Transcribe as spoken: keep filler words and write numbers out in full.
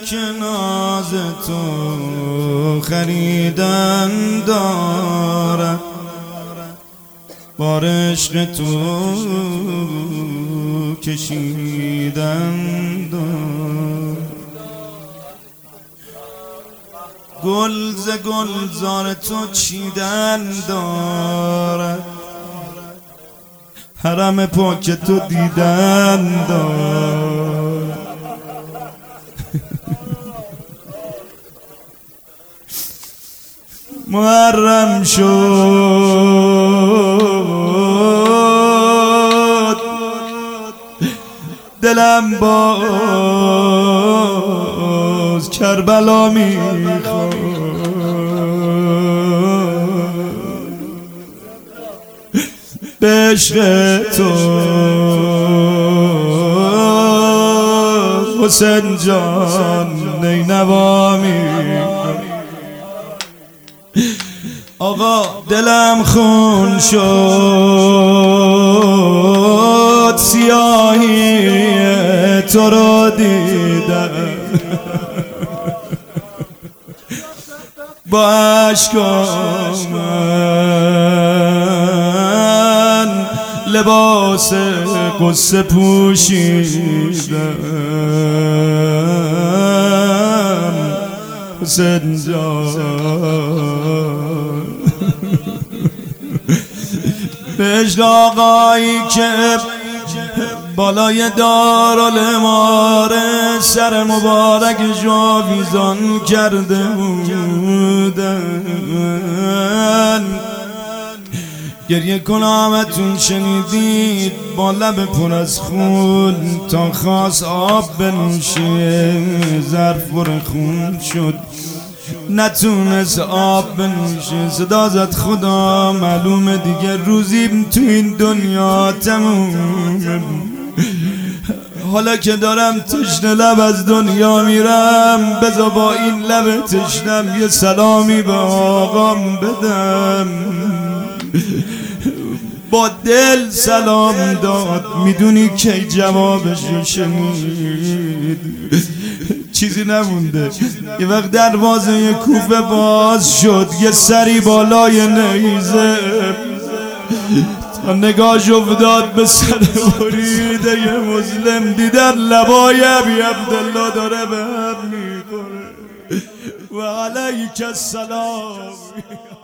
که ناز تو خریدن دارد، بار عشق تو کشیدن دارد. گل ز گلزار تو چیدن دارد، حرم پاک تو دیدن دارد. محرم شد دلم باز کربلا میخواد، به عشق تو حسین جان نینوا میخواد. آقا دلم خون شد سیاهی تو رو دیدم، با عشقم من لباس قصه پوشیدم. حسین جان به عشق آقایی که بالای دارالاماره سر مبارک جاویزان کرده بودن، گریه کنامتون شنیدید با لب پر از خون، تا خواست آب بنوشه ظرف پر خون شد، نتونست آب بنوشه. صدا زد خدا معلومه دیگه روزیم تو این دنیا تمومه. حالا که دارم تشنه لب از دنیا میرم، بذار با این لب تشنم یه سلامی به آقام بدم. با دل سلام داد، میدونی کی جوابشو شنید؟ چیزی نمونده. یه وقت دروازه کوفه باز شد، یه سری بالای نیزه تا نگاهش افتاد به سر بریده یه مسلم، دیدن لبای ابی عبدالله داره به هم میخوره و علیک السلام.